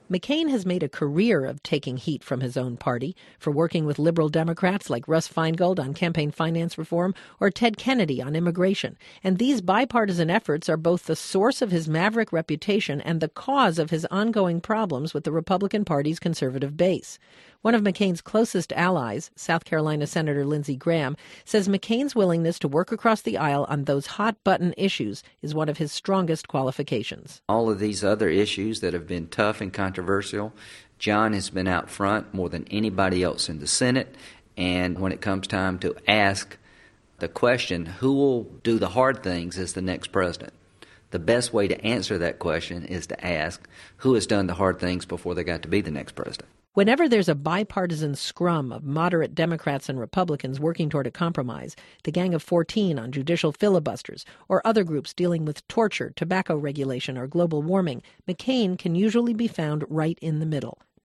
McCain has made a career of taking heat from his own party for working with liberal Democrats like Russ Feingold on campaign finance reform or Ted Kennedy on immigration. And these bipartisan efforts are both the source of his maverick reputation and the cause of his ongoing problems with the Republican Party's conservative base. One of McCain's closest allies, South Carolina Senator Lindsey Graham, says McCain's willingness to work across the aisle on those hot-button issues is one of his strongest qualifications. All of these other issues that have been tough and controversial, John has been out front more than anybody else in the Senate. And when it comes time to ask the question, who will do the hard things as the next president? The best way to answer that question is to ask who has done the hard things before they got to be the next president. Whenever there's a bipartisan scrum of moderate Democrats and Republicans working toward a compromise, the Gang of 14 on judicial filibusters, or other groups dealing with torture, tobacco regulation, or global warming, McCain can usually be found right in the middle.